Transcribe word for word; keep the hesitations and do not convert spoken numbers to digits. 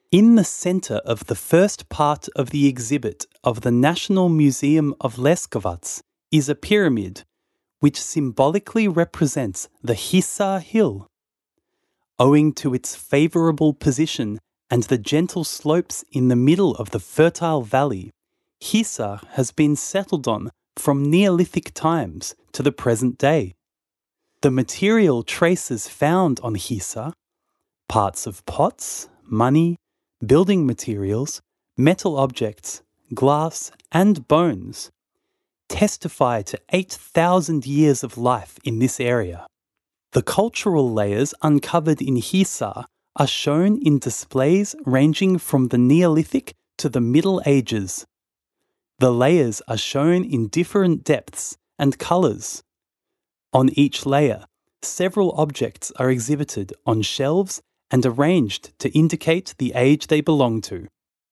In the centre of the first part of the exhibit of the National Museum of Leskovec is a pyramid, which symbolically represents the Hisar Hill. Owing to its favourable position and the gentle slopes in the middle of the fertile valley, Hisar has been settled on from Neolithic times to the present day. The material traces found on Hisar, parts of pots, money, building materials, metal objects, glass and bones, testify to eight thousand years of life in this area. The cultural layers uncovered in Hisar are shown in displays ranging from the Neolithic to the Middle Ages. The layers are shown in different depths and colours. On each layer, several objects are exhibited on shelves and arranged to indicate the age they belong to.